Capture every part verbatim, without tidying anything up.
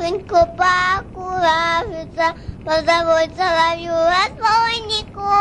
тихонько покуражится, позовут соловью-разбойнику.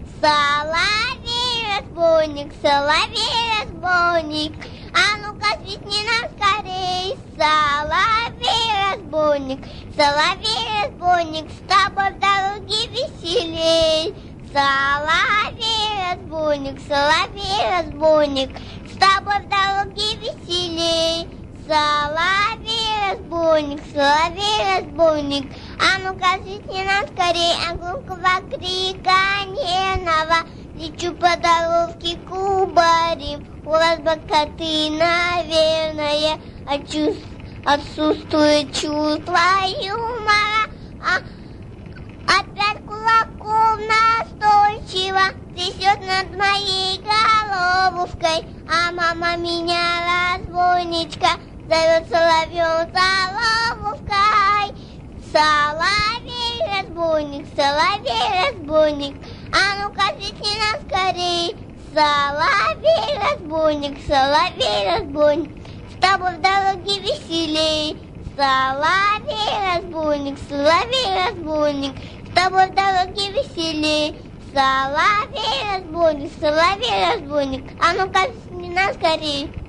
Соловей-разбойник, соловей-разбойник, а ну-ка свистни нам скорей. Соловей-разбойник, соловей-разбойник, с тобой в дороге веселей. Соловей-разбойник, соловей-разбойник, с тобой в дороге веселей. Соловей-разбойник, соловей-разбойник, а ну-ка свистни нам скорей. От громкого крика нервного лечу по дорожке кубарем. У вас бокоты, наверное, от чувств, отсутствует чувство юмора. А опять кулаком настойчиво трясет над моей головушкой, а мама меня, разбойничка, зовет соловьем соловушкой. Соловей-разбойник, соловей-разбойник, а ну-ка свистни нам скорей. Соловей-разбойник, соловей-разбойник, с тобой в дороге веселей. Соловей-разбойник, соловей-разбойник, с тобой в дороге веселей. Соловей-разбойник, соловей-разбойник, а ну-ка свистни нам скорей.